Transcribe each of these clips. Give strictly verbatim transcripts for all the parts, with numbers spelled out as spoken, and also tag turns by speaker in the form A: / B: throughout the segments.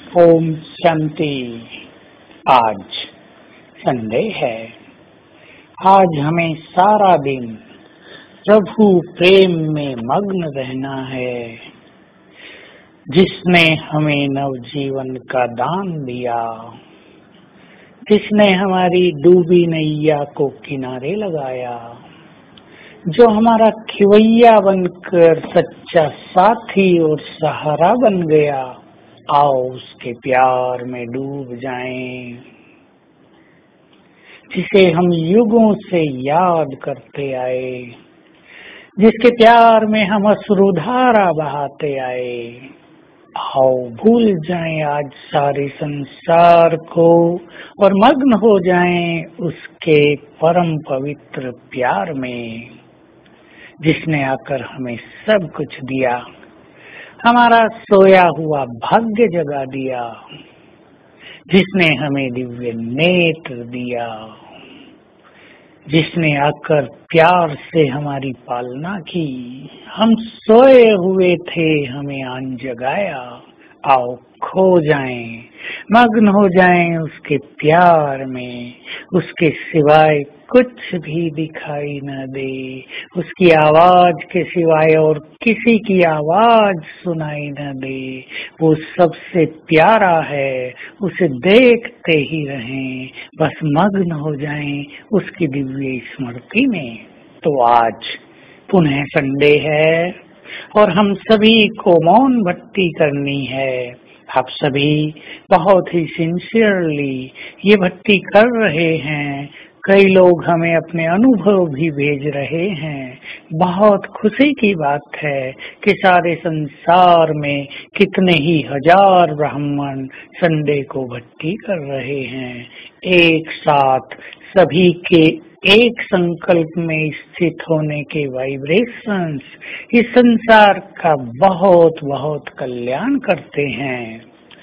A: ओम शांति। आज संडे है। आज हमें सारा दिन प्रभु प्रेम में मग्न रहना है, जिसने हमें नवजीवन का दान दिया, जिसने हमारी डूबी नैया को किनारे लगाया, जो हमारा खिवैया बनकर सच्चा साथी और सहारा बन गया। आओ उसके प्यार में डूब जाएं, जिसे हम युगों से याद करते आए, जिसके प्यार में हम अश्रुधारा बहाते आए। आओ भूल जाएं आज सारे संसार को और मग्न हो जाएं उसके परम पवित्र प्यार में, जिसने आकर हमें सब कुछ दिया, हमारा सोया हुआ भाग्य जगा दिया, जिसने हमें दिव्य नेत्र दिया, जिसने आकर प्यार से हमारी पालना की। हम सोए हुए थे, हमें आन जगाया। आओ खो जाएं, मग्न हो जाएं उसके प्यार में, उसके सिवाय कुछ भी दिखाई न दे, उसकी आवाज के सिवाय और किसी की आवाज सुनाई न दे। वो सबसे प्यारा है, उसे देखते ही रहें, बस मग्न हो जाएं उसकी दिव्य स्मृति में। तो आज पुनः संडे है और हम सभी को मौन भक्ति करनी है। आप सभी बहुत ही सिंसियरली ये भक्ति कर रहे हैं। कई लोग हमें अपने अनुभव भी भेज रहे हैं। बहुत खुशी की बात है कि सारे संसार में कितने ही हजार ब्राह्मण संडे को भक्ति कर रहे हैं। एक साथ सभी के एक संकल्प में स्थित होने के वाइब्रेशंस इस संसार का बहुत बहुत कल्याण करते हैं।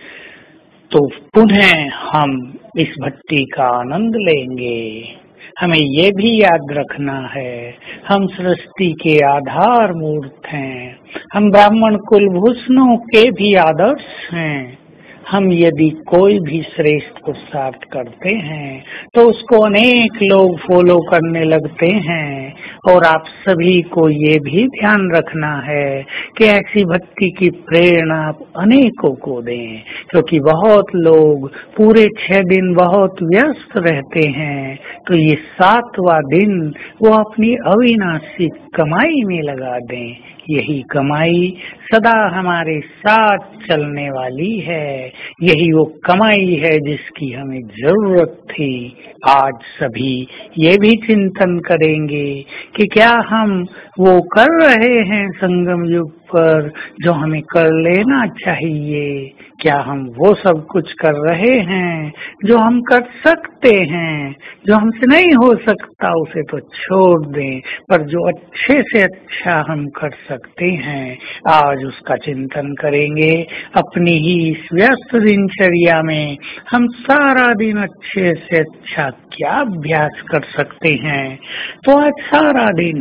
A: तो पुनः हम इस भक्ति का आनंद लेंगे। हमें ये भी याद रखना है, हम सृष्टि के आधार मूर्त हैं, हम ब्राह्मण कुलभूषणों के भी आदर्श हैं। हम यदि कोई भी श्रेष्ठ पुरुषार्थ करते हैं तो उसको अनेक लोग फॉलो करने लगते हैं। और आप सभी को ये भी ध्यान रखना है कि ऐसी भक्ति की प्रेरणा आप अनेकों को दें, क्योंकि बहुत लोग पूरे छह दिन बहुत व्यस्त रहते हैं, तो ये सातवां दिन वो अपनी अविनाशी कमाई में लगा दें। यही कमाई सदा हमारे साथ चलने वाली है, यही वो कमाई है जिसकी हमें जरूरत थी। आज सभी ये भी चिंतन करेंगे कि क्या हम वो कर रहे हैं संगम युग पर जो हमें कर लेना चाहिए। क्या हम वो सब कुछ कर रहे हैं जो हम कर सकते हैं। जो हमसे नहीं हो सकता उसे तो छोड़ दें, पर जो अच्छे से अच्छा हम कर सकते हैं आज उसका चिंतन करेंगे। अपनी ही इस व्यस्त दिनचर्या में हम सारा दिन अच्छे से अच्छा क्या अभ्यास कर सकते हैं। तो आज सारा दिन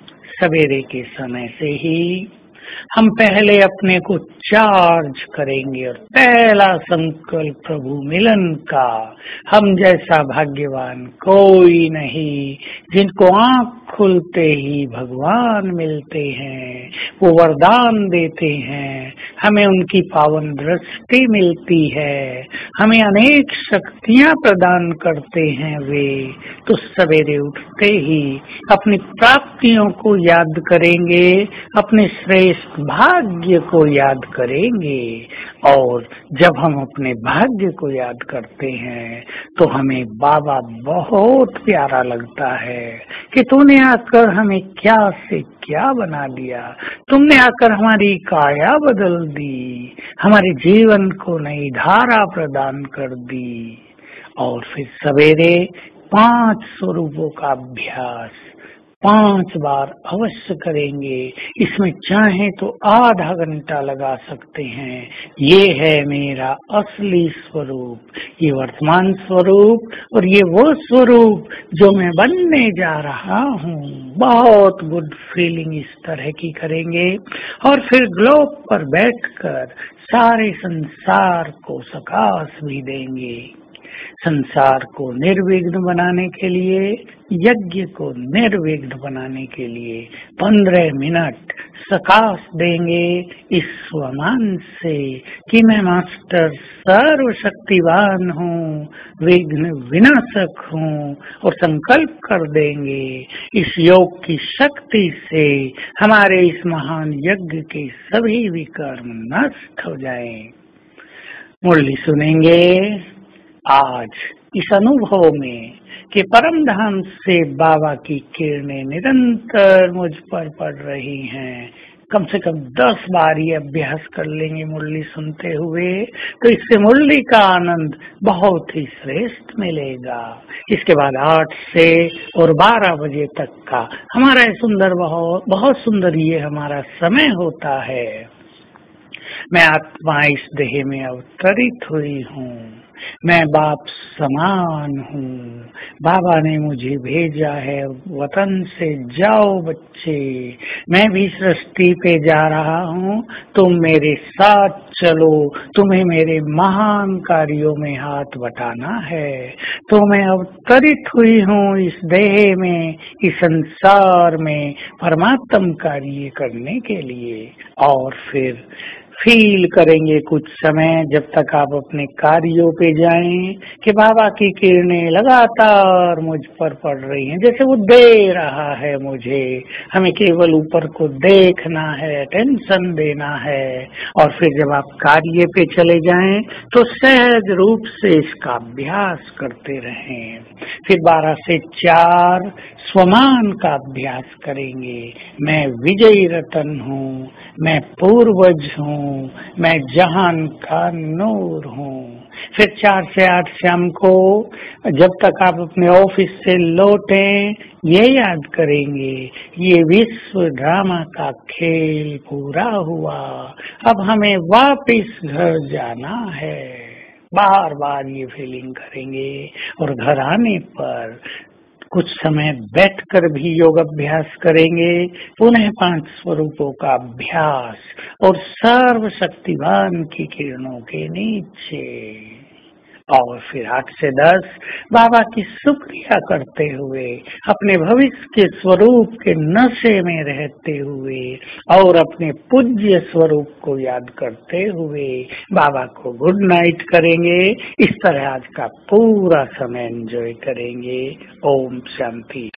A: सवेरे के समय से ही हम पहले अपने को चार्ज करेंगे और पहला संकल्प प्रभु मिलन का। हम जैसा भाग्यवान कोई नहीं, जिनको आंख खुलते ही भगवान मिलते हैं, वो वरदान देते हैं, हमें उनकी पावन दृष्टि मिलती है, हमें अनेक शक्तियां प्रदान करते हैं वे। तो सवेरे उठते ही अपनी प्राप्तियों को याद करेंगे, अपने श्रेष्ठ भाग्य को याद करेंगे। और जब हम अपने भाग्य को याद करते हैं तो हमें बाबा बहुत प्यारा लगता है कि तूने आकर हमें क्या से क्या बना दिया, तुमने आकर हमारी काया बदल दी, हमारे जीवन को नई धारा प्रदान कर दी। और फिर सवेरे पांच स्वरूपों का अभ्यास, पांच बार अवश्य करेंगे। इसमें चाहे तो आधा घंटा लगा सकते हैं। ये है मेरा असली स्वरूप, ये वर्तमान स्वरूप, और ये वो स्वरूप जो मैं बनने जा रहा हूँ। बहुत गुड फीलिंग इस तरह की करेंगे और फिर ग्लोब पर बैठकर सारे संसार को सकाश भी देंगे। संसार को निर्विघ्न बनाने के लिए, यज्ञ को निर्विघ्न बनाने के लिए पंद्रह मिनट सकाश देंगे इस स्वमान से कि मैं मास्टर सर्वशक्तिवान हूँ, विघ्न विनाशक हूँ, और संकल्प कर देंगे इस योग की शक्ति से हमारे इस महान यज्ञ के सभी विकर्म नष्ट हो जाएं। मुरली सुनेंगे आज इस अनुभव में कि परम धाम से बाबा की किरणें निरंतर मुझ पर पड़ रही हैं। कम से कम दस बार ये अभ्यास कर लेंगे मुरली सुनते हुए, तो इससे मुरली का आनंद बहुत ही श्रेष्ठ मिलेगा। इसके बाद आठ से और बारह बजे तक का हमारा ये सुंदर बहुत बहुत सुंदर ये हमारा समय होता है। मैं आत्मा इस देह में अवतरित हुई हूँ, मैं बाप समान हूँ। बाबा ने मुझे भेजा है वतन से, जाओ बच्चे, मैं भी सृष्टि पे जा रहा हूँ, तुम मेरे साथ चलो, तुम्हें मेरे महान कार्यों में हाथ बटाना है। तो मैं अवतरित हुई हूँ इस देह में, इस संसार में परमात्म कार्य करने के लिए। और फिर फील करेंगे कुछ समय, जब तक आप अपने कार्यों पे जाएं, कि बाबा की किरणें लगातार मुझ पर पड़ रही हैं, जैसे वो दे रहा है मुझे। हमें केवल ऊपर को देखना है, टेंशन देना है, और फिर जब आप कार्य पे चले जाएं तो सहज रूप से इसका अभ्यास करते रहें। फिर बारह से चार स्वमान का अभ्यास करेंगे। मैं विजयी रतन हूँ, मैं पूर्वज हूँ, मैं जहान का नूर हूँ। फिर चार से आठ शाम को जब तक आप अपने ऑफिस से लौटें, ये याद करेंगे ये विश्व ड्रामा का खेल पूरा हुआ, अब हमें वापस घर जाना है। बार बार ये फीलिंग करेंगे और घर आने पर कुछ समय बैठकर भी योग अभ्यास करेंगे। पुनः पांच स्वरूपों का अभ्यास और सर्वशक्तिवान की किरणों के नीचे। और फिर आठ से दस बाबा की शुक्रिया करते हुए, अपने भविष्य के स्वरूप के नशे में रहते हुए और अपने पूज्य स्वरूप को याद करते हुए बाबा को गुड नाइट करेंगे। इस तरह आज का पूरा समय एंजॉय करेंगे। ओम शांति।